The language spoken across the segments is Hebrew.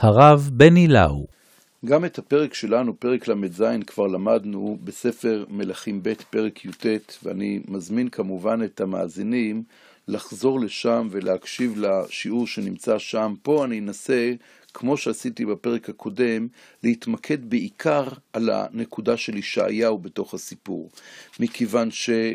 הרב בני לאו. גם את הפרק שלנו, פרק ל"ז, כבר למדנו בספר מלכים ב' פרק י"ט, ואני מזמין כמובן את המאזינים לחזור לשם ולהקשיב לשיעור שנמצא שם. פה אני אנסה, כמו שעשיתי בפרק הקודם, להתמקד בעיקר על הנקודה של ישעיהו בתוך הסיפור, מכיוון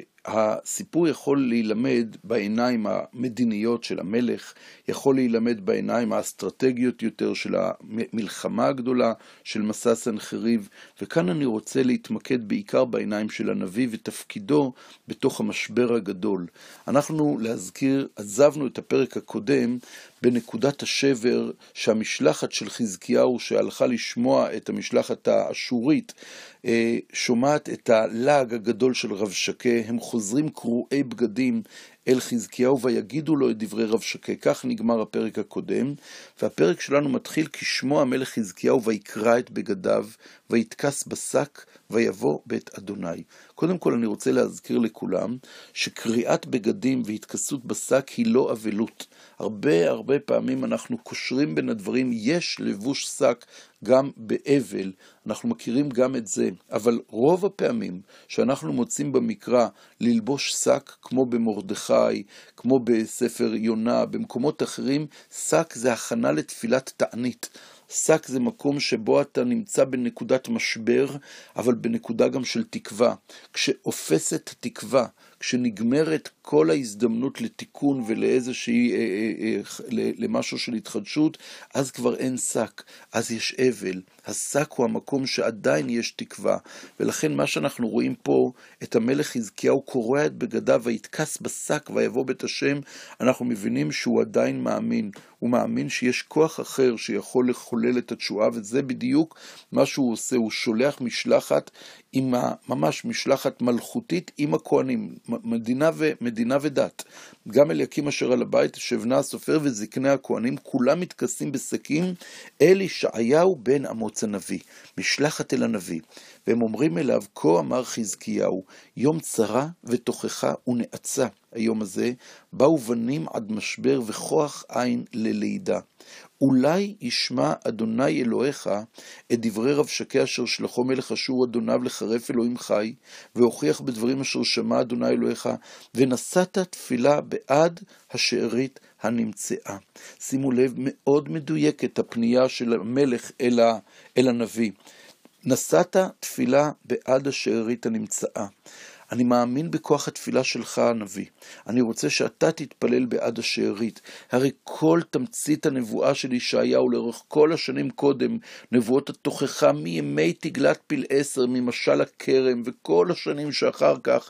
הסיפור יכול להילמד בעיניים המדיניות של המלך, יכול להילמד בעיניים האסטרטגיות יותר של המלחמה הגדולה, של מסע סנחריב, וכאן אני רוצה להתמקד בעיקר בעיניים של הנביא ותפקידו בתוך המשבר הגדול. אנחנו להזכיר, עזבנו את הפרק הקודם בנקודת השבר שהמשלחת של חזקיהו שהלכה לשמוע את המשלחת האשורית, שומעת את הלעג הגדול של רבשקה, הם חוזרים קרועי בגדים אל חזקיהו ויגידו לו את דברי רבשקה. כך נגמר הפרק הקודם, והפרק שלנו מתחיל כשמוע המלך חזקיהו ויקרע את בגדיו ויתכס בשק ויבוא בית אדוני. קודם כל אני רוצה להזכיר לכולם שקריעת בגדים והתכסות בשק היא לא אבלות. הרבה פעמים אנחנו קושרים בין הדברים, יש לבוש שק גם באבל, אנחנו מכירים גם את זה, אבל רוב הפעמים שאנחנו מוצאים במקרא ללבוש שק, כמו במרדכי, כמו בספר יונה, במקומות אחרים, שק זה הכנה לתפילת תענית. שק זה מקום שבו אתה נמצא בנקודת משבר, אבל בנקודה גם של תקווה. כשאופסת תקווה, כשנגמרת כל ההזדמנות לתיקון ולאיזושהי, למשהו של התחדשות, אז כבר אין שק, אז יש אבל. השק הוא המקום שעדיין יש תקווה, ולכן מה שאנחנו רואים פה, את המלך חזקיהו קורע את בגדיו ויתכס בשק ויבוא בית השם, אנחנו מבינים שהוא עדיין מאמין. הוא מאמין שיש כוח אחר שיכול לחולל את התשועה, וזה בדיוק מה שהוא עושה. הוא שולח משלחת, ממש משלחת מלכותית עם הכהנים, מדינה ודת. גם אליקים אשר על הבית, שבנה הסופר וזקני הכהנים, כולם מתכסים בשקים אל ישעיהו בן אמוץ הנביא, משלחת אל הנביא. והם אומרים אליו, כה אמר חזקיהו, יום צרה ותוכחה ונעצה. היום הזה באו בנים עד משבר וכוח עין ללידה. אולי ישמע אדוני אלוהיך את דברי רבשקה אשר שלחו מלך אשור אדוניו לחרף אלוהים חי, והוכיח בדברים אשר שמע אדוני אלוהיך, ונשאת תפילה בעד השארית הנמצאה. שימו לב, מאוד מדויקת הפנייה של המלך אל הנביא. נשאת תפילה בעד השארית הנמצאה. אני מאמין בכוח התפילה שלך הנביא. אני רוצה שאתה תתפלל בעד השארית. הרי כל תמצית הנבואה של ישעיהו לאורך כל השנים קודם, נבואות התוכחה מימי תגלת פיל 10, ממשל הכרם, וכל השנים שאחר כך,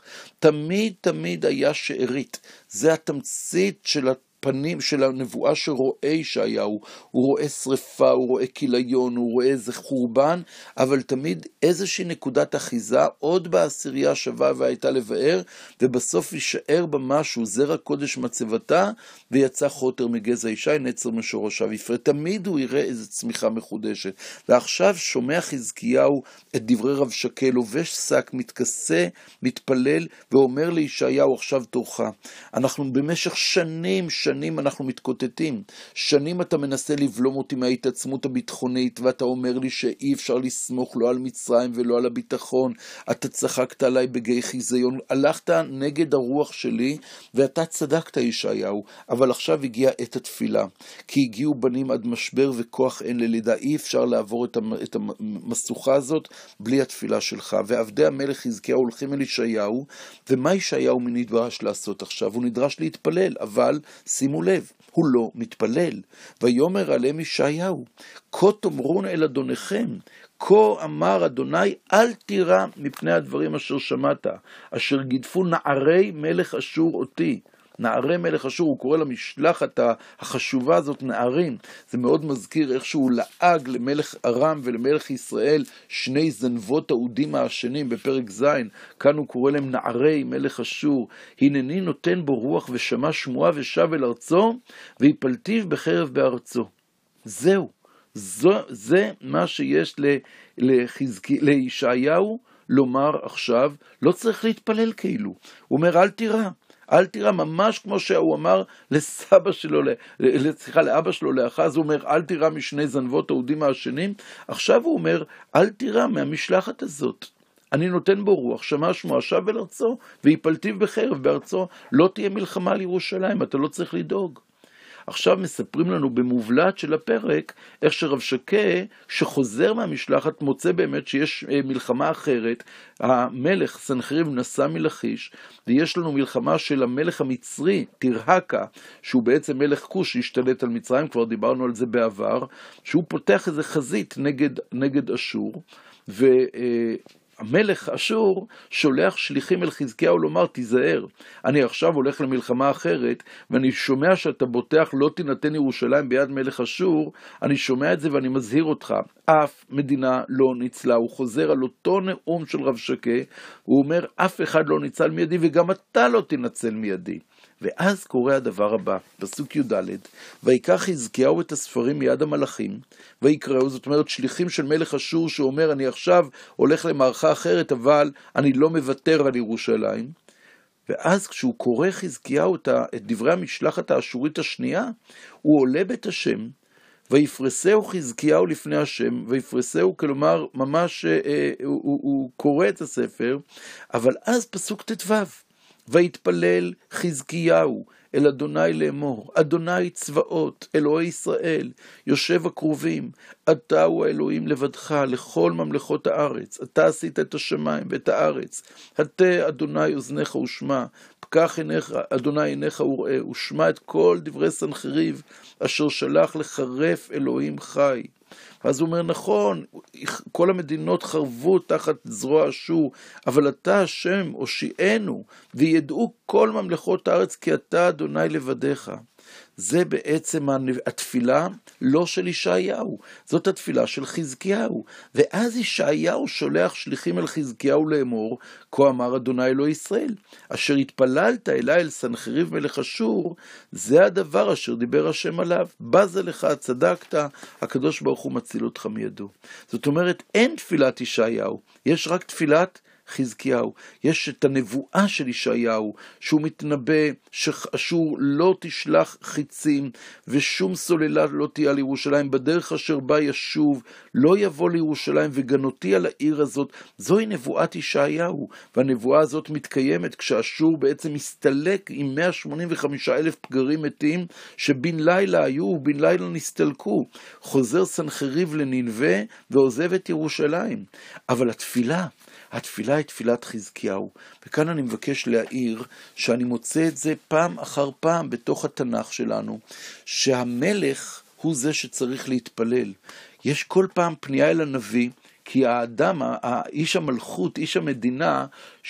תמיד היה שארית. זה התמצית של פנים של הנבואה שרואה ישעיהו. הוא רואה שריפה, הוא רואה כיליון, הוא רואה איזה חורבן, אבל תמיד איזושהי נקודת אחיזה, עוד בעשירייה שווה והייתה לבאר, ובסוף יישאר בה משהו, זרע קודש מצבתה, ויצא חוטר מגזע ישי, נצר משורשיו יפרה. תמיד הוא יראה איזו צמיחה מחודשת. ועכשיו שומע חזקיהו את דברי רבשקה, לובש שק, מתכסה, מתפלל, ואומר לישעיהו, עכשיו תורך. אנחנו במשך שנים אנחנו מתקוטטים, שנים אתה מנסה לבלום אותי מההתעצמות הביטחונית, ואתה אומר לי שאי אפשר לסמוך לא על מצרים ולא על הביטחון, אתה צחקת עליי בגיא חיזיון, הלכת נגד הרוח שלי, ואתה צדקת ישעיהו, אבל עכשיו הגיעה עת התפילה, כי הגיעו בנים עד משבר וכוח אין ללידה, אי אפשר לעבור את המסוכה הזאת בלי התפילה שלך. ועבדי המלך חזקיהו הולכים אל ישעיהו, ומה ישעיהו נדרש לעשות עכשיו? הוא נדרש להתפלל, אבל שימו לב, הוא לא מתפלל. ויאמר עליהם ישעיהו, כה תאמרון אל אדוניכם, כה אמר אדוני, אל תירא מפני הדברים אשר שמעת, אשר גידפו נערי מלך אשור אותי. נערי מלך אשור, הוא קורא למשלחת החשובה הזאת נערים. זה מאוד מזכיר איך שהוא לעג למלך ארם ולמלך ישראל, שני זנבות העודים העשנים בפרק ז', כאן הוא קורא להם נערי מלך אשור. הנני נותן בו רוח ושמע שמועה ושב אל ארצו, ויפלטיו בחרב בארצו. זהו, זה מה שיש לישעיהו לומר עכשיו. לא צריך להתפלל כאילו. הוא אומר אל תירא, אל תירא, ממש כמו שהוא אמר לאבא שלו, לאחז, הוא אומר, אל תירא משני זנבות אהודים העשנים, עכשיו הוא אומר, אל תירא מהמשלחת הזאת. אני נותן בו רוח, שמע שמו, שב אל ארצו, ויפלטיו בחרב בארצו, לא תהיה מלחמה על ירושלים, אתה לא צריך לדאוג. עכשיו מספרים לנו במובלעת של הפרק, איך שרב שקה, שחוזר מהמשלחת, מוצא באמת שיש מלחמה אחרת, המלך סנחריב נסע מלכיש, ויש לנו מלחמה של המלך המצרי, תירהקה, שהוא בעצם מלך כוש, שהשתלט על מצרים, כבר דיברנו על זה בעבר, שהוא פותח איזה חזית נגד אשור, המלך אשור שולח שליחים אל חזקיהו לומר, תיזהר, אני עכשיו הולך למלחמה אחרת, ואני שומע שאתה בוטח לא תינתן ירושלים ביד מלך אשור, אני שומע את זה ואני מזהיר אותך, אף מדינה לא ניצלה. הוא חוזר על אותו נאום של רב שקה, הוא אומר, אף אחד לא ניצל מידי, וגם אתה לא תנצל מידי. ואז קורה הדבר הבא, פסוק י"ד, ויקח חזקיהו את הספרים מיד המלאכים, ויקראו, זאת אומרת שליחים של מלך אשור שאומר, אני עכשיו הולך למערכה אחרת, אבל אני לא מוותר על ירושלים. ואז כשהוא קורא חזקיהו את דברי המשלחת האשורית השנייה, הוא עולה בית השם, ויפרסהו חזקיהו לפני השם, ויפרסהו, כלומר ממש הוא קורא את הספר, אבל אז פסוק ט"ו, ויתפלל חזקיהו אל אדוני לאמור, אדוני צבאות, אלוהי ישראל, יושב הקרובים, אתה הוא האלוהים לבדך לכל ממלכות הארץ, אתה עשית את השמיים ואת הארץ, הטה אדוני אוזניך ושמע, פקח עיניך, אדוני עיניך וראה, ושמע את כל דברי סנחריב, אשר שלח לחרף אלוהים חי. אז הוא אומר, נכון, כל המדינות חרבו תחת זרוע אשור, אבל אתה השם הושיענו, וידעו כל ממלכות הארץ כי אתה אדוני לבדיך. זה בעצם התפילה לא של ישעיהו, זאת התפילה של חזקיהו. ואז ישעיהו שולח שליחים אל חזקיהו לאמור, כה אמר אדוני אלוהי ישראל, אשר התפללת אלי אל סנחריב מלך אשור, זה הדבר אשר דיבר השם עליו, בזה לך, צדקת, הקדוש ברוך הוא מציל אותך מידו. זאת אומרת, אין תפילת ישעיהו, יש רק תפילת חזקיהו. יש את הנבואה של ישעיהו, שהוא מתנבא שאשור לא תשלח חיצים, ושום סוללה לא תהיה על ירושלים, בדרך אשר בה ישוב, לא יבוא לירושלים, וגנותי על העיר הזאת. זוהי נבואת ישעיהו, והנבואה הזאת מתקיימת כשאשור בעצם מסתלק עם 185,000 פגרים מתים, שבין לילה היו ובין לילה נסתלקו. חוזר סנחריב לנינווה, ועוזב את ירושלים. אבל התפילה היא תפילת חזקיהו, וכאן אני מבקש להעיר שאני מוצא את זה פעם אחר פעם בתוך התנ"ך שלנו, שהמלך הוא זה שצריך להתפלל. יש כל פעם פנייה אל הנביא, כי האדם, איש המלכות, איש המדינה,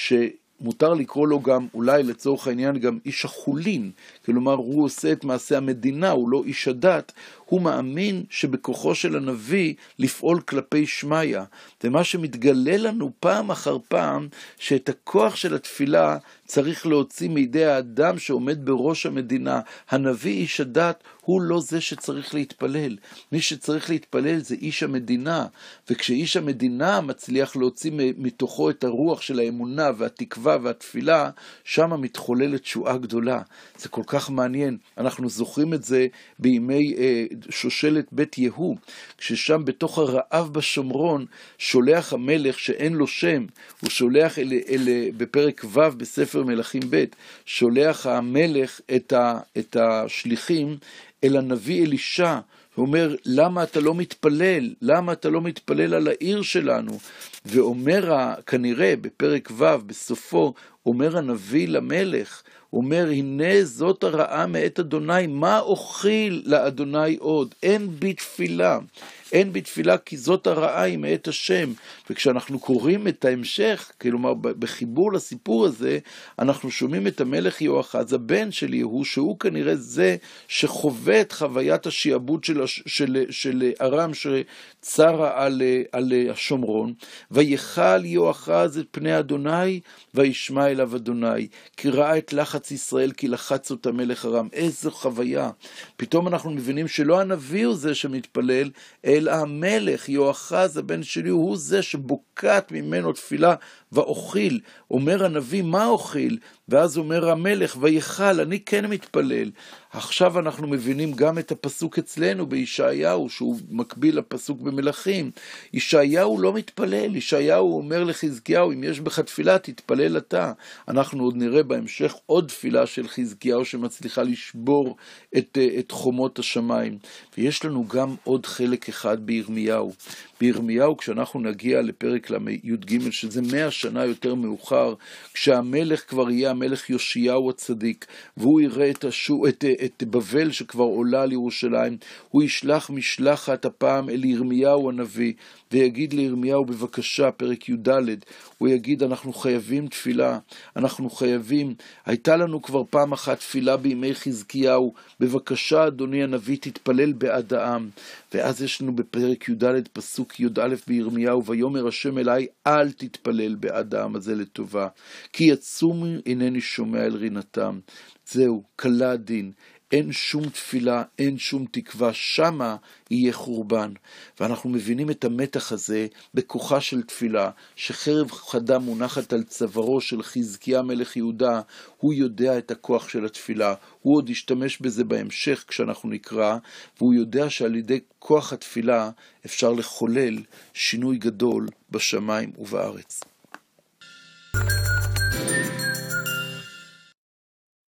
מותר לקרוא לו גם, אולי לצורך העניין, גם איש החולין, כלומר הוא עושה את מעשה המדינה, הוא לא איש הדת, הוא מאמין שבכוחו של הנביא לפעול כלפי שמיה, ומה שמתגלה לנו פעם אחר פעם, שאת הכוח של התפילה צריך להוציא מידי האדם שעומד בראש המדינה. הנביא איש הדת הוא לא זה שצריך להתפלל, מי שצריך להתפלל זה איש המדינה, וכשאיש המדינה מצליח להוציא מתוכו את הרוח של האמונה והתקווה והתפילה, שם מתחוללת תשועה גדולה. זה כל כך מעניין, אנחנו זוכרים את זה בימי שושלת בית יהוא, כששם בתוך הרעב בשומרון שולח המלך שאין לו שם, הוא שולח בפרק ו' בספר מלכים ב', שולח המלך את השליחים אל הנביא אלישע, הוא אומר, למה אתה לא מתפלל? למה אתה לא מתפלל על העיר שלנו? ואומר, כנראה בפרק ו' בסופו, אומר הנביא למלך, אומר, הנה זאת הרעה מאת אדוני, מה אוכל לאדוני עוד? אין בי תפילה, אין בי תפילה כי זאת הרעה היא מאת השם. וכשאנחנו קוראים את ההמשך, כלומר בחיבור לסיפור הזה, אנחנו שומעים את המלך יהואחז, הבן של יהוא, שהוא כנראה זה שחווה את חוויית השיעבוד של ארם שצרה על השומרון, ויחל יהואחז את פני אדוני, וישמע אליו אדוני, כי ראה את לחץ ישראל, כי לחץ אותה מלך ארם. איזו חוויה. פתאום אנחנו מבינים שלא הנביא הוא זה שמתפלל, אלא המלך, יהואחז הבן שלי, הוא זה שבוקעת ממנו תפילה, ואוכל. אומר הנביא, מה אוכל? ואז אומר המלך, ויכל, אני כן מתפלל. עכשיו אנחנו מבינים גם את הפסוק אצלנו בישעיהו, שהוא מקביל לפסוק במלכים. ישעיהו לא מתפלל, ישעיהו אומר לחזקיהו, אם יש בך תפילה, תתפלל אתה. אנחנו עוד נראה בהמשך עוד תפילה של חזקיהו שמצליחה לשבור את חומות השמיים. ויש לנו גם עוד חלק אחד בירמיהו. בירמיהו, כשאנחנו נגיע לפרק י"ג, שזה 100 שנה יותר מאוחר, כשהמלך כבר יהיה המלך יאשיהו הצדיק, והוא יראה את בבל שכבר עולה על ירושלים, הוא ישלח משלחת הפעם אל ירמיהו הנביא, ויגיד לירמיהו בבקשה, פרק י"ד, הוא יגיד, אנחנו חייבים תפילה, אנחנו חייבים, הייתה לנו כבר פעם אחת תפילה בימי חזקיהו, בבקשה אדוני הנביא תתפלל בעד העם. ואז יש לנו בפרק י"ד פסוק י"א בירמיהו, ויאמר השם אליי, אל תתפלל בעד העם הזה לטובה, כי יצומו אינני שומע אל רינתם. זהו, קלה הדין. אין שום תפילה, אין שום תקווה, שמה יהיה חורבן. ואנחנו מבינים את המתח הזה בכוחה של תפילה, שחרב חדה מונחת על צווארו של חזקיה מלך יהודה, הוא יודע את הכוח של התפילה, הוא עוד ישתמש בזה בהמשך כשאנחנו נקרא, והוא יודע שעל ידי כוח התפילה אפשר לחולל שינוי גדול בשמיים ובארץ.